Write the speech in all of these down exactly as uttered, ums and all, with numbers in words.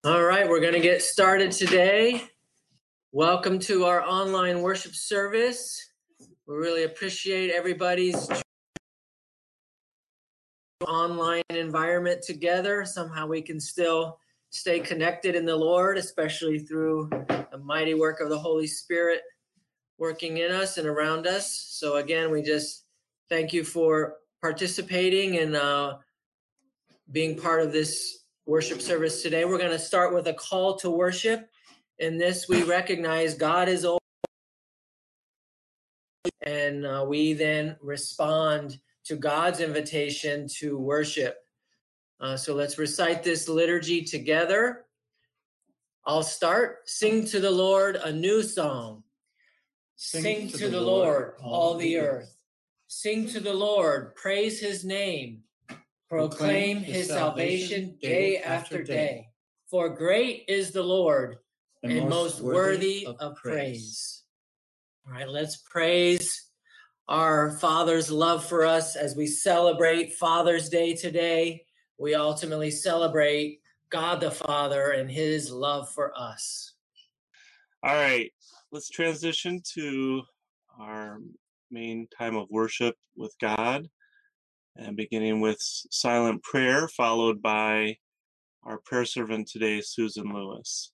All right, we're going to get started today. Welcome to our online worship service. We really appreciate everybody's online environment together. Somehow we can still stay connected in the Lord, especially through the mighty work of the Holy Spirit working in us and around us. So again, we just thank you for participating and uh, being part of this worship service today. We're going to start with a call to worship. In this, we recognize God is over, and uh, we then respond to God's invitation to worship. Uh, so let's recite this liturgy together. I'll start. Sing to the Lord a new song. Sing, Sing to, to the, the Lord, all the earth. Sing to the Lord, praise his name. Proclaim his salvation day after day. For great is the Lord and, and most worthy of, of praise. praise. All right, let's praise our Father's love for us as we celebrate Father's Day today. We ultimately celebrate God the Father and his love for us. All right, let's transition to our main time of worship with God, and beginning with silent prayer, followed by our prayer servant today, Susan Lewis.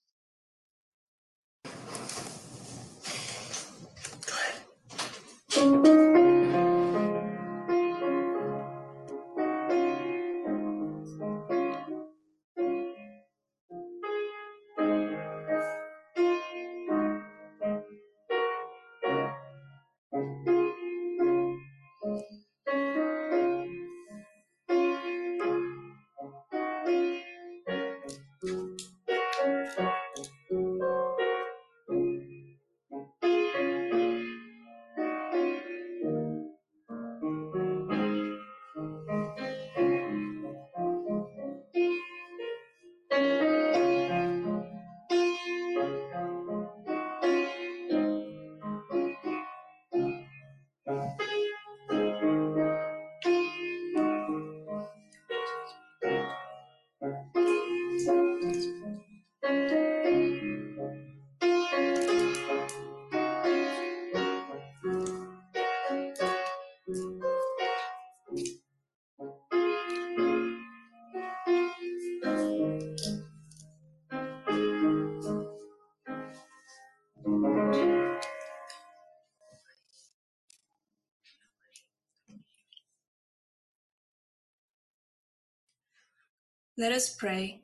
Let us pray.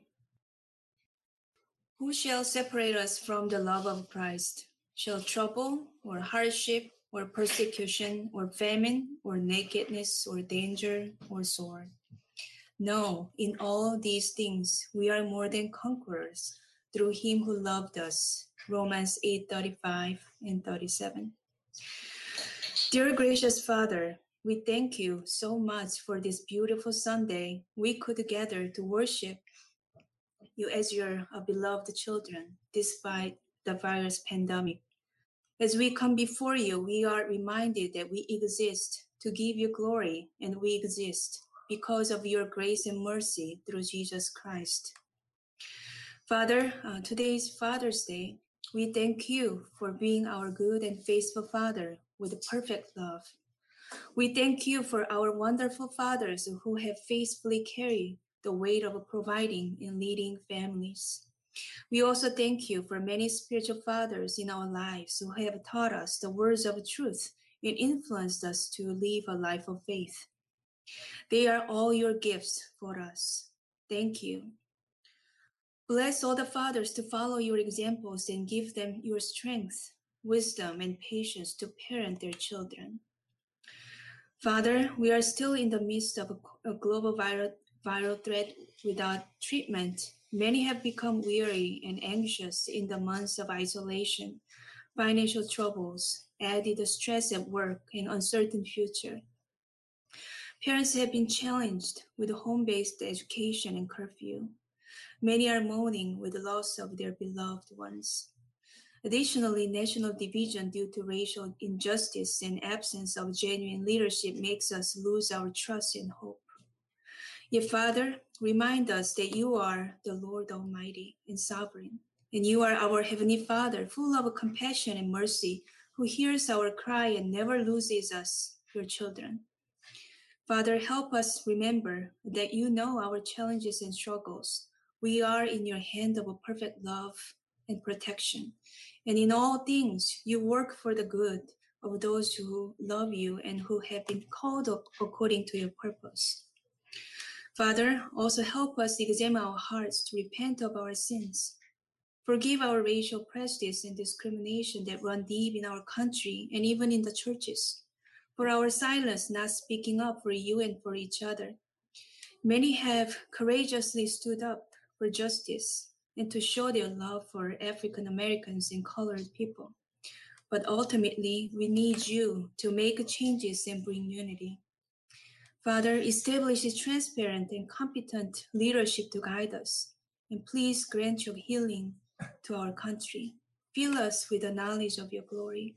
Who shall separate us from the love of Christ? Shall trouble, or hardship, or persecution, or famine, or nakedness, or danger, or sword? No, in all these things we are more than conquerors through him who loved us. Romans eight thirty-five and thirty-seven. Dear gracious Father, we thank you so much for this beautiful Sunday we could gather to worship you as your uh, beloved children, despite the virus pandemic. As we come before you, we are reminded that we exist to give you glory, and we exist because of your grace and mercy through Jesus Christ. Father, uh, today is Father's Day. We thank you for being our good and faithful Father with perfect love. We thank you for our wonderful fathers who have faithfully carried the weight of providing and leading families. We also thank you for many spiritual fathers in our lives who have taught us the words of truth and influenced us to live a life of faith. They are all your gifts for us. Thank you. Bless all the fathers to follow your examples and give them your strength, wisdom, and patience to parent their children. Father, we are still in the midst of a, a global viral, viral threat without treatment. Many have become weary and anxious in the months of isolation, financial troubles, added stress at work, and uncertain future. Parents have been challenged with home-based education and curfew. Many are mourning with the loss of their beloved ones. Additionally, national division due to racial injustice and absence of genuine leadership makes us lose our trust and hope. Yet, Father, remind us that you are the Lord Almighty and sovereign, and you are our Heavenly Father, full of compassion and mercy, who hears our cry and never loses us, your children. Father, help us remember that you know our challenges and struggles. We are in your hand of perfect love and protection. And in all things, you work for the good of those who love you and who have been called according to your purpose. Father, also help us examine our hearts to repent of our sins. Forgive our racial prejudice and discrimination that run deep in our country and even in the churches. For our silence, not speaking up for you and for each other. Many have courageously stood up for justice and to show their love for African Americans and colored people. But ultimately, we need you to make changes and bring unity. Father, establish a transparent and competent leadership to guide us, and please grant your healing to our country. Fill us with the knowledge of your glory.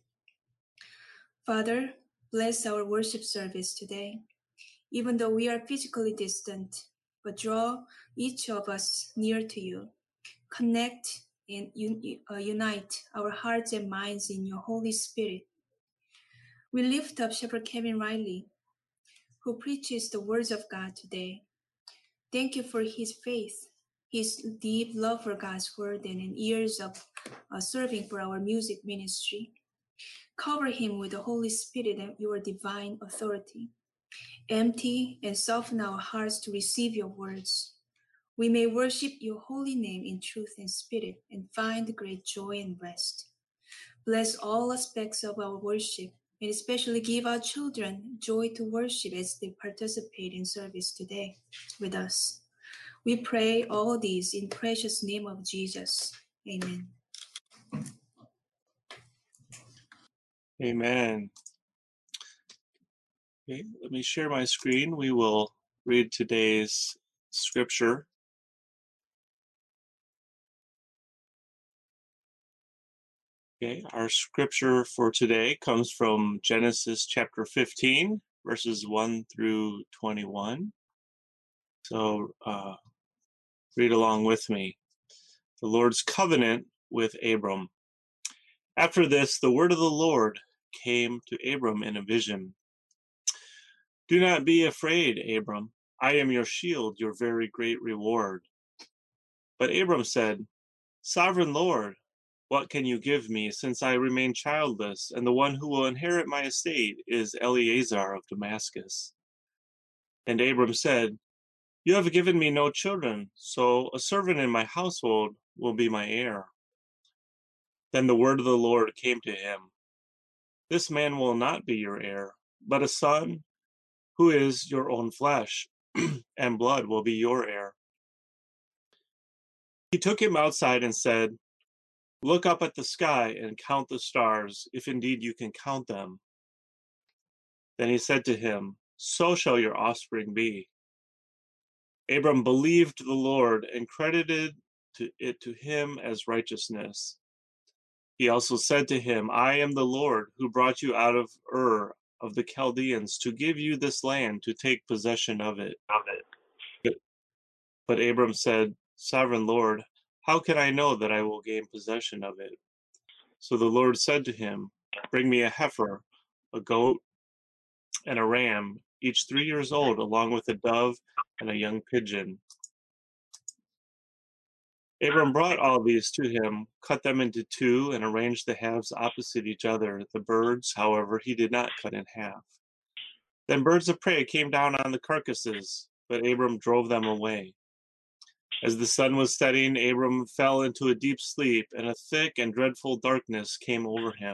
Father, bless our worship service today. Even though we are physically distant, but draw each of us near to you. Connect and un- uh, unite our hearts and minds in your Holy Spirit. We lift up Shepherd Kevin Riley, who preaches the words of God today. Thank you for his faith, his deep love for God's word, and in years of uh, serving for our music ministry. Cover him with the Holy Spirit and your divine authority. Empty and soften our hearts to receive your words. We may worship your holy name in truth and spirit and find great joy and rest. Bless all aspects of our worship and especially give our children joy to worship as they participate in service today with us. We pray all these in precious name of Jesus. Amen. Amen. Okay, let me share my screen. We will read today's scripture. Okay, our scripture for today comes from Genesis chapter fifteen, verses one through twenty-one. So uh, read along with me. The Lord's covenant with Abram. After this, the word of the Lord came to Abram in a vision. Do not be afraid, Abram. I am your shield, your very great reward. But Abram said, Sovereign Lord, what can you give me, since I remain childless, and the one who will inherit my estate is Eleazar of Damascus? And Abram said, You have given me no children, so a servant in my household will be my heir. Then the word of the Lord came to him. This man will not be your heir, but a son who is your own flesh and blood will be your heir. He took him outside and said, Look up at the sky and count the stars, if indeed you can count them. Then he said to him, So shall your offspring be. Abram believed the Lord and credited to it to him as righteousness. He also said to him, I am the Lord who brought you out of Ur of the Chaldeans to give you this land to take possession of it. But, but Abram said, Sovereign Lord, how can I know that I will gain possession of it? So the Lord said to him, Bring me a heifer, a goat, and a ram, each three years old, along with a dove and a young pigeon. Abram brought all these to him, cut them into two, and arranged the halves opposite each other. The birds, however, he did not cut in half. Then birds of prey came down on the carcasses, but Abram drove them away. As the sun was setting, Abram fell into a deep sleep, and a thick and dreadful darkness came over him.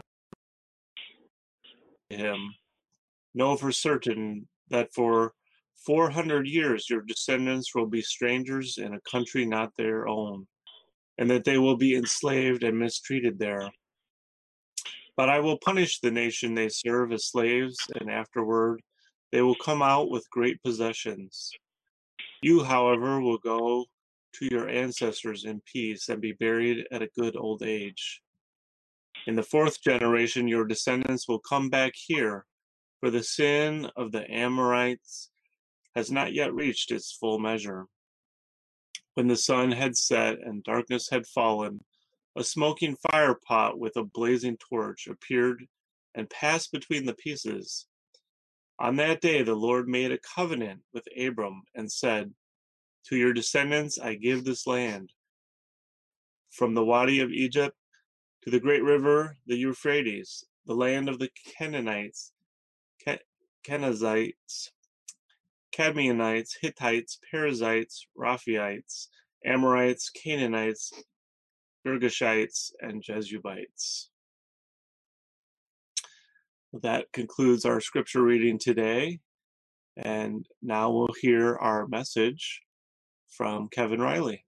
him. Know for certain that for four hundred years your descendants will be strangers in a country not their own, and that they will be enslaved and mistreated there. But I will punish the nation they serve as slaves, and afterward they will come out with great possessions. You, however, will go to your ancestors in peace and be buried at a good old age. In the fourth generation, your descendants will come back here, for the sin of the Amorites has not yet reached its full measure. When the sun had set and darkness had fallen, a smoking fire pot with a blazing torch appeared and passed between the pieces. On that day the Lord made a covenant with Abram and said, "To your descendants I give this land, from the Wadi of Egypt to the great river, the Euphrates, the land of the Canaanites, Kenizzites, Cadmonites, Hittites, Perizzites, Rephaites, Amorites, Canaanites, Girgashites, and Jebusites." That concludes our scripture reading today. And now we'll hear our message from Kevin Riley.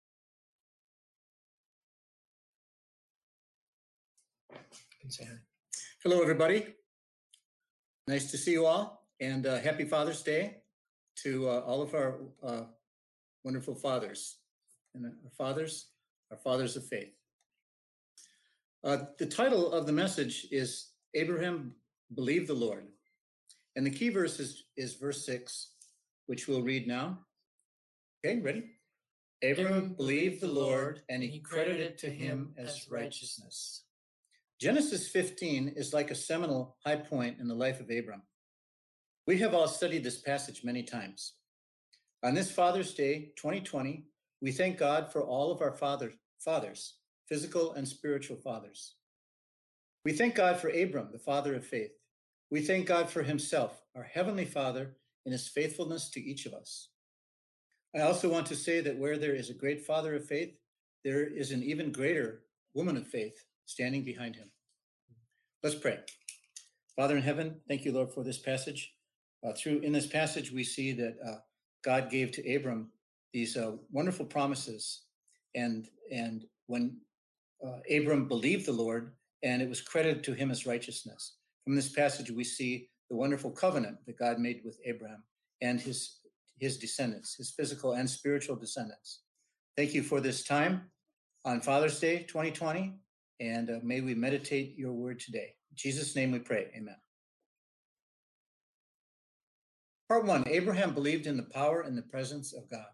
Hello, everybody. Nice to see you all, and uh, happy Father's Day to uh, all of our uh, wonderful fathers. And our fathers, our fathers of faith. Uh, the title of the message is Abraham Believed the Lord. And the key verse is, is verse six, which we'll read now. Okay, ready? Abraham believed the Lord, and he credited to him as righteousness. Genesis fifteen is like a seminal high point in the life of Abram. We have all studied this passage many times. On this Father's Day, twenty twenty, we thank God for all of our father, fathers, physical and spiritual fathers. We thank God for Abram, the father of faith. We thank God for himself, our Heavenly Father, in his faithfulness to each of us. I also want to say that where there is a great father of faith, there is an even greater woman of faith standing behind him. Let's pray. Father in heaven, thank you, Lord, for this passage. Uh, through in this passage, we see that uh, God gave to Abram these uh, wonderful promises. And, and when uh, Abram believed the Lord, and it was credited to him as righteousness. From this passage, we see the wonderful covenant that God made with Abraham and his, his descendants, his physical and spiritual descendants. Thank you for this time on Father's Day twenty twenty, and uh, may we meditate your word today. In Jesus' name we pray, amen. Part one, Abraham believed in the power and the presence of God.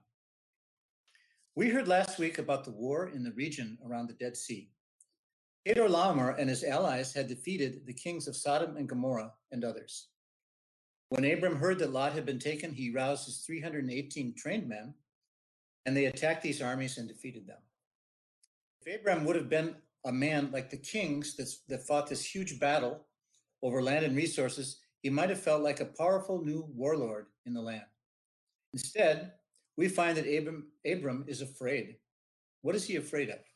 We heard last week about the war in the region around the Dead Sea. Chedorlaomer and his allies had defeated the kings of Sodom and Gomorrah and others. When Abram heard that Lot had been taken, he roused his three hundred eighteen trained men, and they attacked these armies and defeated them. If Abram would have been a man like the kings that, that fought this huge battle over land and resources, he might have felt like a powerful new warlord in the land. Instead, we find that Abram, Abram is afraid. What is he afraid of?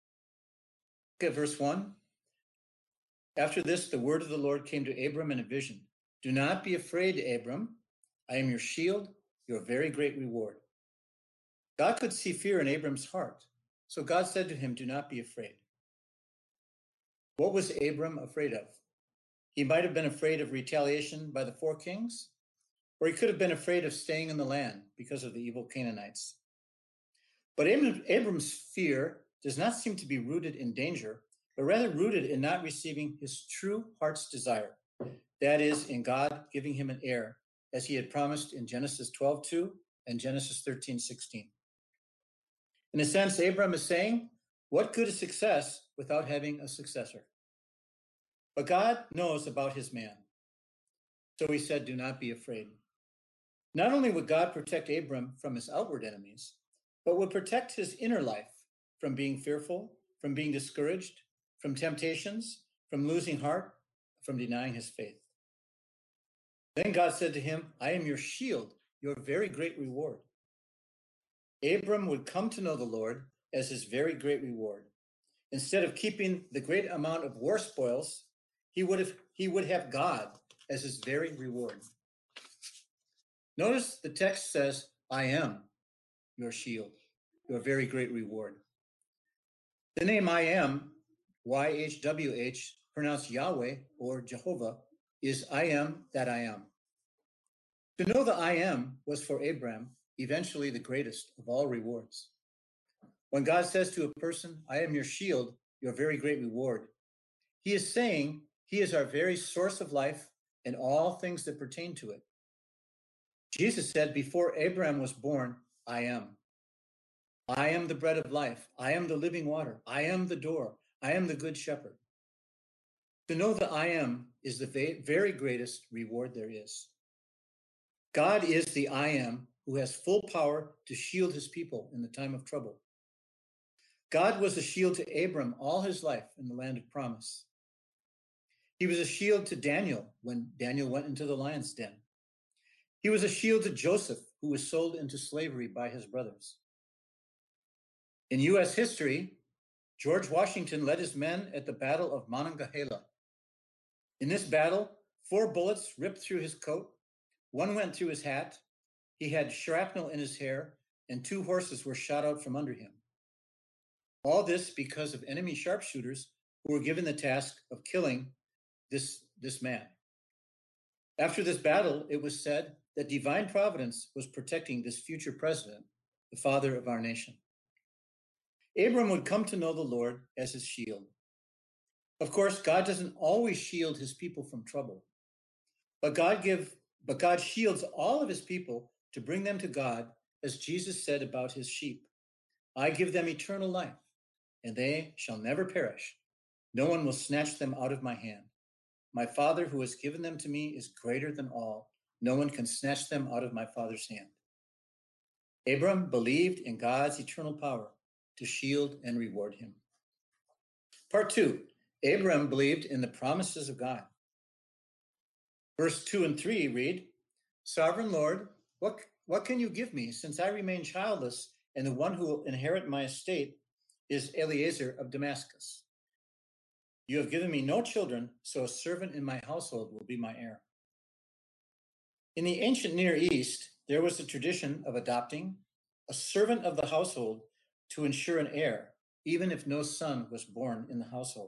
Look at verse one. After this, the word of the Lord came to Abram in a vision. Do not be afraid, Abram. I am your shield, your very great reward. God could see fear in Abram's heart. So God said to him, do not be afraid. What was Abram afraid of? He might have been afraid of retaliation by the four kings, or he could have been afraid of staying in the land because of the evil Canaanites. But Abram's fear does not seem to be rooted in danger, but rather rooted in not receiving his true heart's desire. That is, in God giving him an heir, as he had promised in Genesis twelve two and Genesis thirteen sixteen. In a sense, Abram is saying, what good is success without having a successor? But God knows about his man. So he said, do not be afraid. Not only would God protect Abram from his outward enemies, but would protect his inner life from being fearful, from being discouraged, from temptations, from losing heart, from denying his faith. Then God said to him, I am your shield, your very great reward. Abram would come to know the Lord as his very great reward. Instead of keeping the great amount of war spoils, he would have, he would have God as his very reward. Notice the text says, I am your shield, your very great reward. The name I am, Y H W H, pronounced Yahweh or Jehovah, is I am that I am. To know the I am was for Abram eventually the greatest of all rewards. When God says to a person, I am your shield, your very great reward, he is saying he is our very source of life and all things that pertain to it. Jesus said, before Abraham was born, I am. I am the bread of life. I am the living water. I am the door. I am the good shepherd. To know that I am is the very greatest reward there is. God is the I am who has full power to shield his people in the time of trouble. God was a shield to Abram all his life in the land of promise. He was a shield to Daniel when Daniel went into the lion's den. He was a shield to Joseph, who was sold into slavery by his brothers. In U S history, George Washington led his men at the Battle of Monongahela. In this battle, four bullets ripped through his coat, one went through his hat, he had shrapnel in his hair, and two horses were shot out from under him. All this because of enemy sharpshooters who were given the task of killing this, this man. After this battle, it was said that divine providence was protecting this future president, the father of our nation. Abram would come to know the Lord as his shield. Of course, God doesn't always shield his people from trouble, but God give, but God shields all of his people to bring them to God, as Jesus said about his sheep. I give them eternal life, and they shall never perish. No one will snatch them out of my hand. My Father who has given them to me is greater than all. No one can snatch them out of my Father's hand. Abram believed in God's eternal power to shield and reward him. Part two, Abram believed in the promises of God. Verse two and three read, Sovereign Lord, what, what can you give me, since I remain childless, and the one who will inherit my estate is Eliezer of Damascus? You have given me no children, so a servant in my household will be my heir. In the ancient Near East, there was a tradition of adopting a servant of the household to ensure an heir, even if no son was born in the household.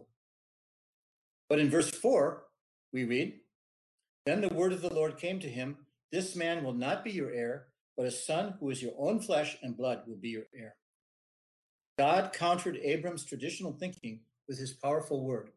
But in verse four, we read, Then the word of the Lord came to him, This man will not be your heir, but a son who is your own flesh and blood will be your heir. God countered Abram's traditional thinking with his powerful word.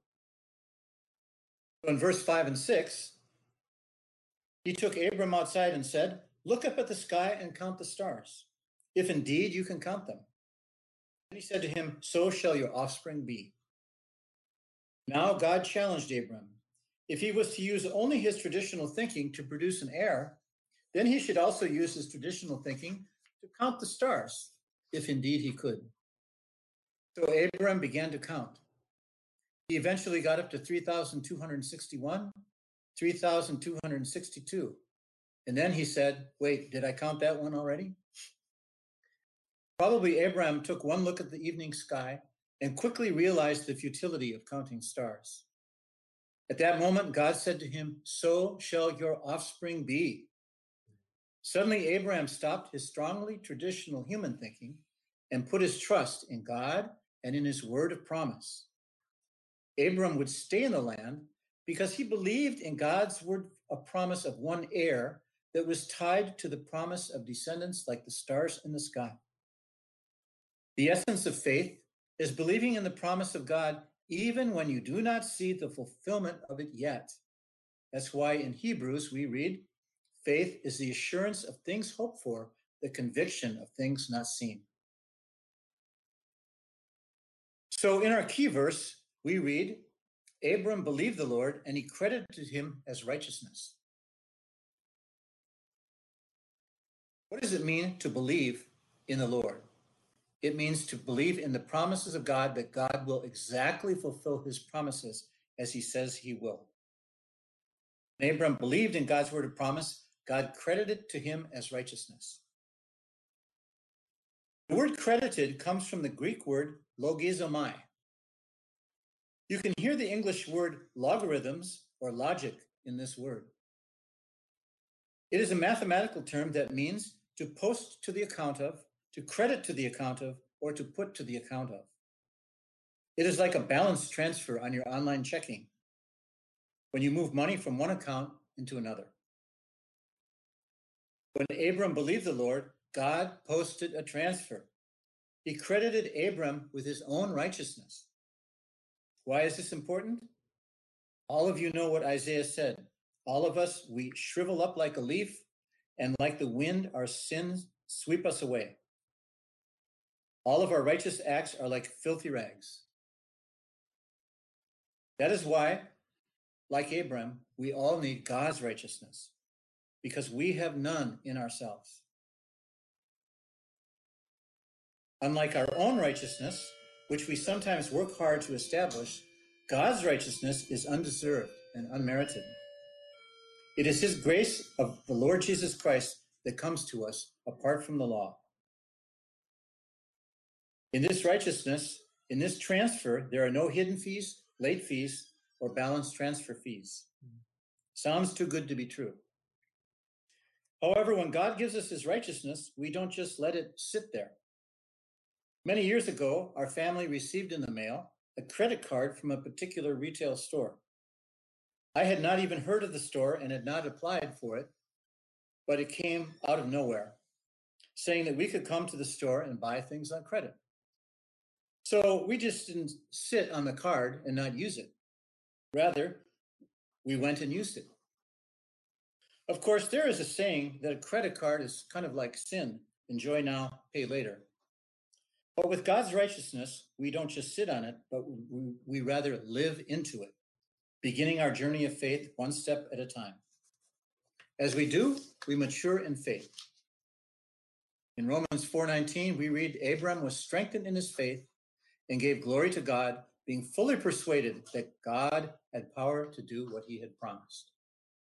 So in verse five and six, he took Abram outside and said, Look up at the sky and count the stars, if indeed you can count them. And he said to him, So shall your offspring be. Now God challenged Abram. If he was to use only his traditional thinking to produce an heir, then he should also use his traditional thinking to count the stars, if indeed he could. So Abram began to count. He eventually got up to three thousand two hundred sixty-one, three thousand two hundred sixty-two. And then he said, Wait, did I count that one already? Probably Abram took one look at the evening sky and quickly realized the futility of counting stars. At that moment, God said to him, So shall your offspring be. Suddenly, Abraham stopped his strongly traditional human thinking and put his trust in God and in his word of promise. Abram would stay in the land because he believed in God's word of promise of one heir that was tied to the promise of descendants like the stars in the sky. The essence of faith is believing in the promise of God even when you do not see the fulfillment of it yet. That's why in Hebrews we read, Faith is the assurance of things hoped for, the conviction of things not seen. So in our key verse, we read, Abram believed the Lord and he credited him as righteousness. What does it mean to believe in the Lord? It means to believe in the promises of God, that God will exactly fulfill his promises as he says he will. When Abram believed in God's word of promise, God credited to him as righteousness. The word credited comes from the Greek word logizomai. You can hear the English word logarithms or logic in this word. It is a mathematical term that means to post to the account of, to credit to the account of, or to put to the account of. It is like a balance transfer on your online checking when you move money from one account into another. When Abram believed the Lord, God posted a transfer. He credited Abram with his own righteousness. Why is this important? All of you know what Isaiah said. All of us, we shrivel up like a leaf, and like the wind, our sins sweep us away. All of our righteous acts are like filthy rags. That is why, like Abram, we all need God's righteousness, because we have none in ourselves. Unlike our own righteousness, which we sometimes work hard to establish, God's righteousness is undeserved and unmerited. It is his grace of the Lord Jesus Christ that comes to us apart from the law. In this righteousness, in this transfer, there are no hidden fees, late fees, or balance transfer fees. Sounds too good to be true. However, when God gives us his righteousness, we don't just let it sit there. Many years ago, our family received in the mail a credit card from a particular retail store. I had not even heard of the store and had not applied for it, but it came out of nowhere, saying that we could come to the store and buy things on credit. So we just didn't sit on the card and not use it. Rather, we went and used it. Of course, there is a saying that a credit card is kind of like sin, enjoy now, pay later. But with God's righteousness, we don't just sit on it, but we, we rather live into it, beginning our journey of faith one step at a time. As we do, we mature in faith. In Romans four nineteen, we read, Abram was strengthened in his faith and gave glory to God, being fully persuaded that God had power to do what he had promised.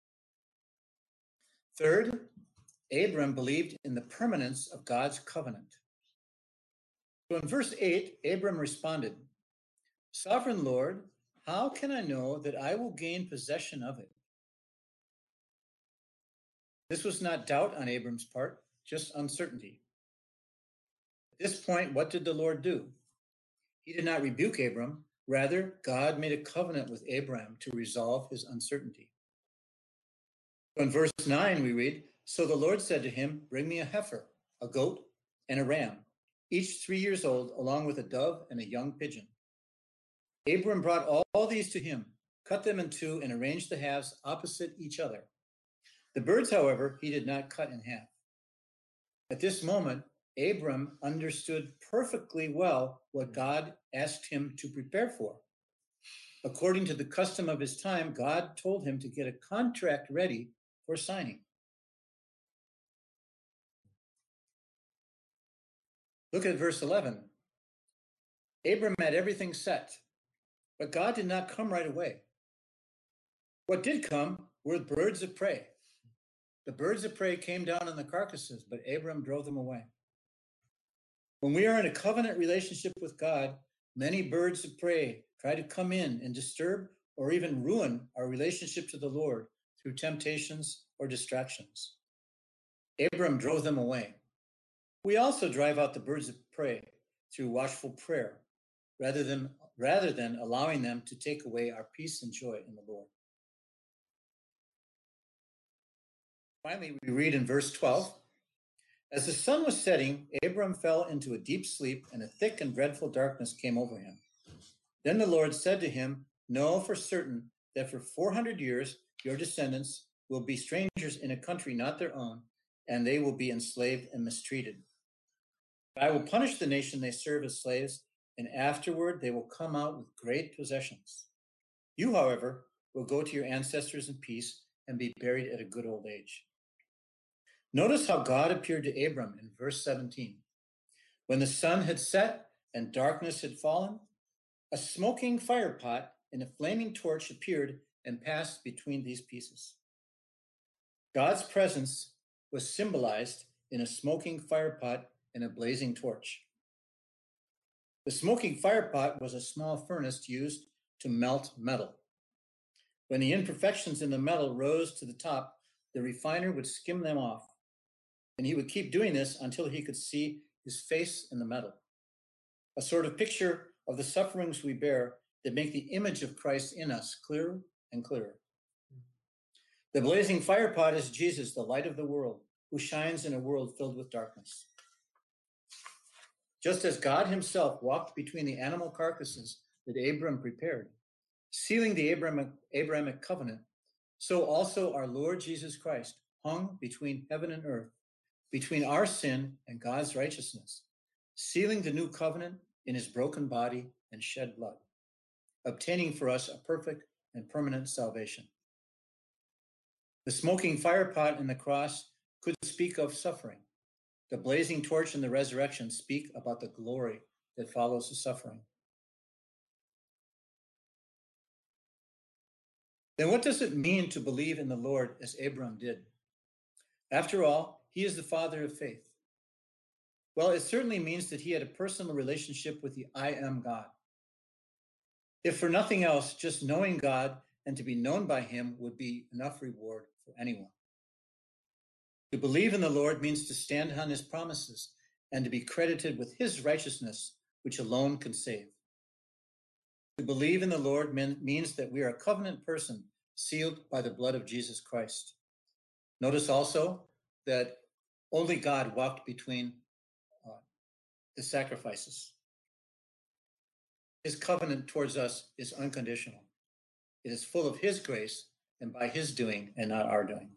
Third, Abram believed in the permanence of God's covenant. So in verse eight, Abram responded, Sovereign Lord, how can I know that I will gain possession of it? This was not doubt on Abram's part, just uncertainty. At this point, what did the Lord do? He did not rebuke Abram. Rather, God made a covenant with Abram to resolve his uncertainty. In verse nine, we read, So the Lord said to him, Bring me a heifer, a goat, and a ram, each three years old, along with a dove and a young pigeon. Abram brought all, all these to him, cut them in two, and arranged the halves opposite each other. The birds, however, he did not cut in half. At this moment, Abram understood perfectly well what God asked him to prepare for. According to the custom of his time, God told him to get a contract ready for signing. Look at verse eleven. Abram had everything set, but God did not come right away. What did come were birds of prey. The birds of prey came down on the carcasses, but Abram drove them away. When we are in a covenant relationship with God, many birds of prey try to come in and disturb or even ruin our relationship to the Lord through temptations or distractions. Abram drove them away. We also drive out the birds of prey through watchful prayer, rather than, rather than allowing them to take away our peace and joy in the Lord. Finally, we read in verse twelve, As the sun was setting, Abram fell into a deep sleep, and a thick and dreadful darkness came over him. Then the Lord said to him, Know for certain that for four hundred years your descendants will be strangers in a country not their own, and they will be enslaved and mistreated. I will punish the nation they serve as slaves, and afterward they will come out with great possessions. You, however, will go to your ancestors in peace and be buried at a good old age. Notice how God appeared to Abram in verse seventeen. When the sun had set and darkness had fallen, a smoking fire pot and a flaming torch appeared and passed between these pieces. God's presence was symbolized in a smoking fire pot and a blazing torch. The smoking fire pot was a small furnace used to melt metal. When the imperfections in the metal rose to the top, the refiner would skim them off, and he would keep doing this until he could see his face in the metal, a sort of picture of the sufferings we bear that make the image of Christ in us clearer and clearer. The blazing fire pot is Jesus, the light of the world, who shines in a world filled with darkness. Just as God himself walked between the animal carcasses that Abram prepared, sealing the Abrahamic, Abrahamic covenant, so also our Lord Jesus Christ hung between heaven and earth, between our sin and God's righteousness, sealing the new covenant in his broken body and shed blood, obtaining for us a perfect and permanent salvation. The smoking firepot and the cross could speak of suffering. The blazing torch and the resurrection speak about the glory that follows the suffering. Then what does it mean to believe in the Lord as Abram did? After all, he is the father of faith. Well, it certainly means that he had a personal relationship with the I am God. If for nothing else, just knowing God and to be known by him would be enough reward for anyone. To believe in the Lord means to stand on his promises and to be credited with his righteousness, which alone can save. To believe in the Lord means that we are a covenant person sealed by the blood of Jesus Christ. Notice also that only God walked between uh, the sacrifices. His covenant towards us is unconditional. It is full of his grace and by his doing and not our doing.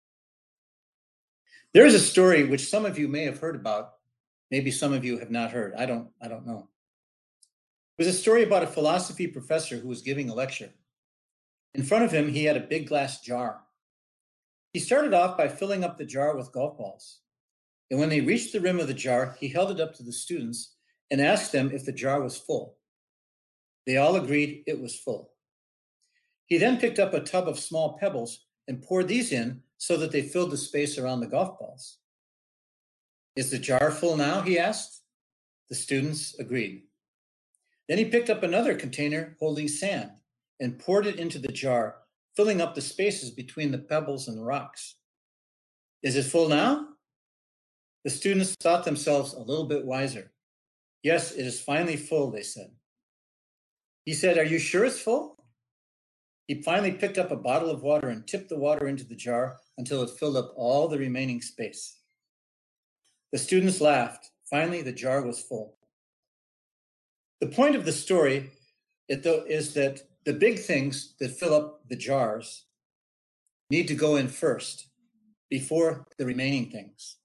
There is a story which some of you may have heard about. Maybe some of you have not heard. I don't, I don't know. It was a story about a philosophy professor who was giving a lecture. In front of him, he had a big glass jar. He started off by filling up the jar with golf balls. And when they reached the rim of the jar, he held it up to the students and asked them if the jar was full. They all agreed it was full. He then picked up a tub of small pebbles and poured these in so that they filled the space around the golf balls. Is the jar full now? He asked. The students agreed. Then he picked up another container holding sand and poured it into the jar, filling up the spaces between the pebbles and the rocks. Is it full now? The students thought themselves a little bit wiser. Yes, it is finally full, they said. He said, are you sure it's full? He finally picked up a bottle of water and tipped the water into the jar until it filled up all the remaining space. The students laughed. Finally, the jar was full. The point of the story is that the big things that fill up the jars need to go in first before the remaining things.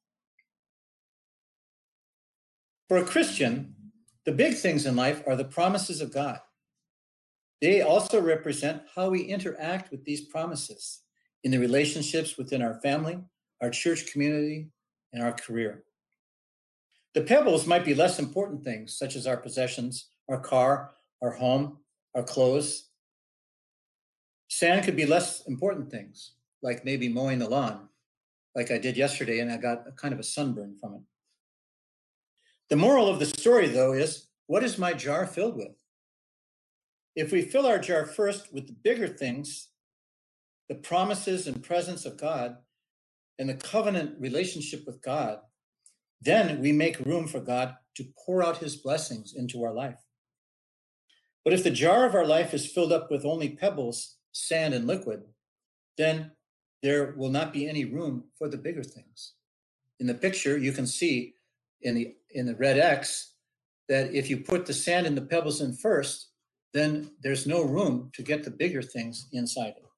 For a Christian, the big things in life are the promises of God. They also represent how we interact with these promises in the relationships within our family, our church community, and our career. The pebbles might be less important things, such as our possessions, our car, our home, our clothes. Sand could be less important things, like maybe mowing the lawn, like I did yesterday, and I got a kind of a sunburn from it. The moral of the story, though, is what is my jar filled with? If we fill our jar first with the bigger things, the promises and presence of God, and the covenant relationship with God, then we make room for God to pour out his blessings into our life. But if the jar of our life is filled up with only pebbles, sand, and liquid, then there will not be any room for the bigger things. In the picture, you can see in the, in the red X that if you put the sand and the pebbles in first, then there's no room to get the bigger things inside it.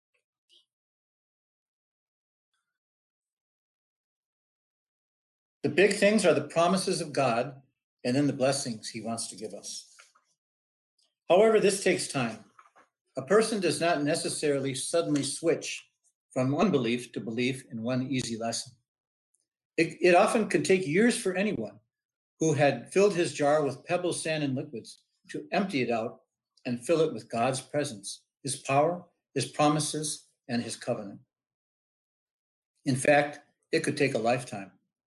The big things are the promises of God and then the blessings he wants to give us. However, this takes time. A person does not necessarily suddenly switch from unbelief to belief in one easy lesson. It, it often can take years for anyone who had filled his jar with pebbles, sand, and liquids to empty it out and fill it with God's presence, his power, his promises, and his covenant. In fact, it could take a lifetime.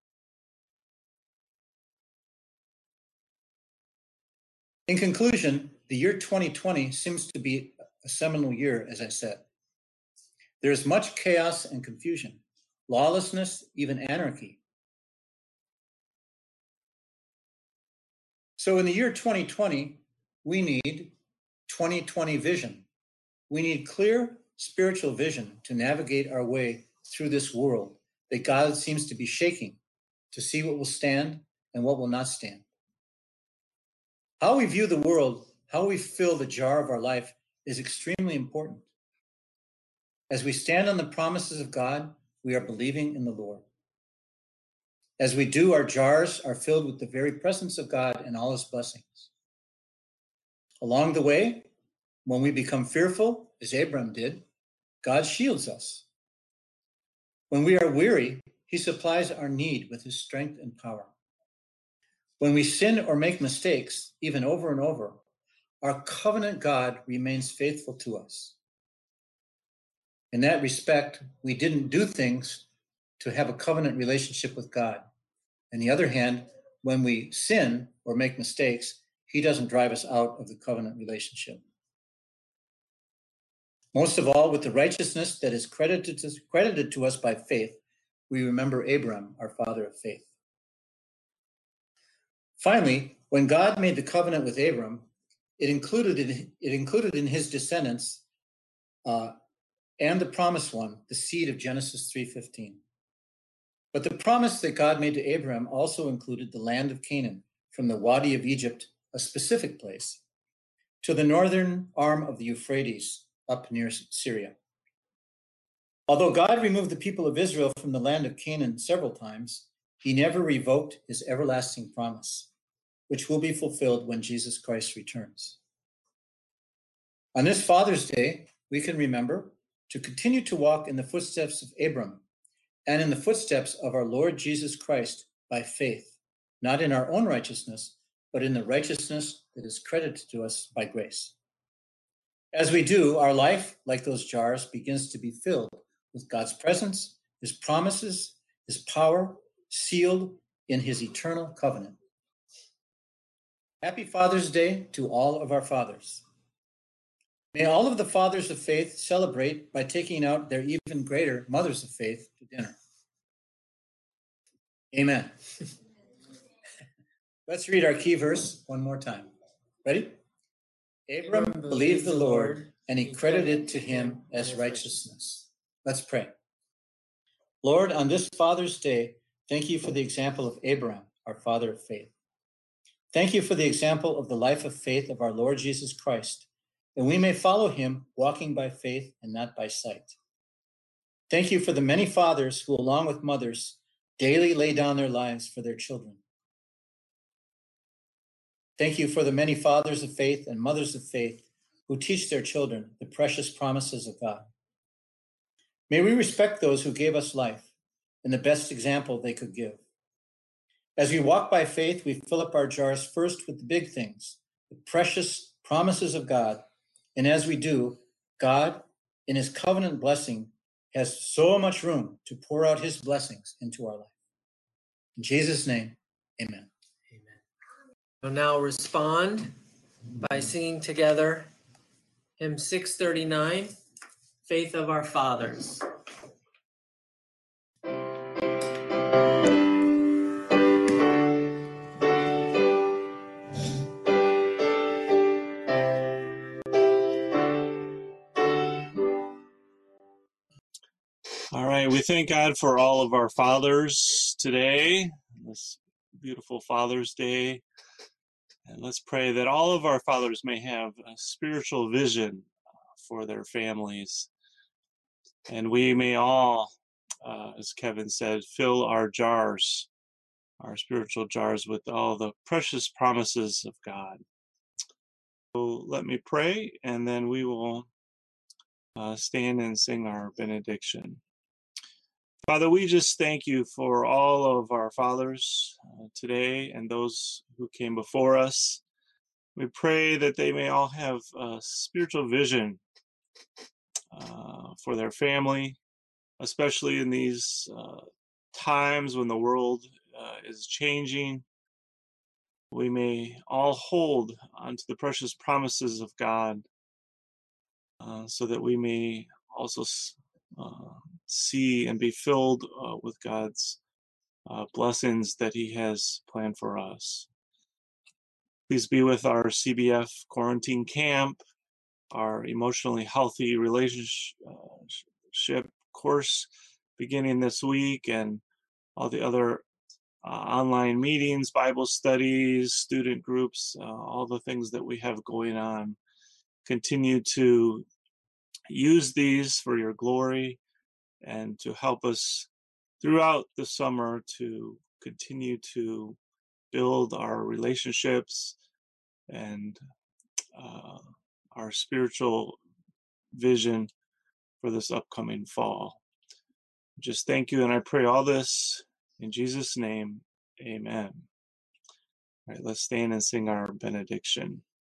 In conclusion, the year twenty twenty seems to be a seminal year, as I said. There is much chaos and confusion, lawlessness, even anarchy. So in the year twenty twenty, we need twenty twenty vision. We need clear spiritual vision to navigate our way through this world that God seems to be shaking to see what will stand and what will not stand. How we view the world, how we fill the jar of our life is extremely important. As we stand on the promises of God, we are believing in the Lord. As we do, our jars are filled with the very presence of God and all his blessings. Along the way, when we become fearful, as Abram did, God shields us. When we are weary, he supplies our need with his strength and power. When we sin or make mistakes, even over and over, our covenant God remains faithful to us. In that respect, we didn't do things to have a covenant relationship with God. On the other hand, when we sin or make mistakes, he doesn't drive us out of the covenant relationship. Most of all, with the righteousness that is credited to, credited to us by faith, we remember Abram, our father of faith. Finally, when God made the covenant with Abram, it included in, it included in his descendants uh, and the promised one, the seed of Genesis three fifteen. But the promise that God made to Abraham also included the land of Canaan, from the Wadi of Egypt, a specific place, to the northern arm of the Euphrates, up near Syria. Although God removed the people of Israel from the land of Canaan several times, he never revoked his everlasting promise, which will be fulfilled when Jesus Christ returns. On this Father's Day, we can remember to continue to walk in the footsteps of Abram and in the footsteps of our Lord Jesus Christ by faith, not in our own righteousness, but in the righteousness that is credited to us by grace. As we do, our life, like those jars, begins to be filled with God's presence, his promises, his power, sealed in his eternal covenant. Happy Father's Day to all of our fathers. May all of the fathers of faith celebrate by taking out their even greater mothers of faith to dinner. Amen. Let's read our key verse one more time. Ready? Abram believed the Lord, and he credited it to him as righteousness. Let's pray. Lord, on this Father's Day, thank you for the example of Abraham, our father of faith. Thank you for the example of the life of faith of our Lord Jesus Christ, that we may follow him, walking by faith and not by sight. Thank you for the many fathers who, along with mothers, daily lay down their lives for their children. Thank you for the many fathers of faith and mothers of faith who teach their children the precious promises of God. May we respect those who gave us life and the best example they could give. As we walk by faith, we fill up our jars first with the big things, the precious promises of God. And as we do, God, in his covenant blessing, has so much room to pour out his blessings into our life. In Jesus' name, amen. We'll now respond by singing together hymn six thirty-nine, Faith of Our Fathers. All right, we thank God for all of our fathers today, this beautiful Father's Day. And let's pray that all of our fathers may have a spiritual vision for their families. And we may all, uh, as Kevin said, fill our jars, our spiritual jars, with all the precious promises of God. So let me pray, and then we will uh, stand and sing our benediction. Father, we just thank you for all of our fathers uh, today and those who came before us. We pray that they may all have a spiritual vision uh, for their family, especially in these uh, times when the world uh, is changing. We may all hold onto the precious promises of God uh, so that we may also uh, see and be filled uh, with God's uh, blessings that he has planned for us. Please be with our C B F quarantine camp, our emotionally healthy relationship course beginning this week, and all the other uh, online meetings, Bible studies, student groups, uh, all the things that we have going on. Continue to use these for your glory and to help us throughout the summer to continue to build our relationships and uh, our spiritual vision for this upcoming fall. Just thank you, and I pray all this in Jesus' name. Amen. All right, let's stand and sing our benediction.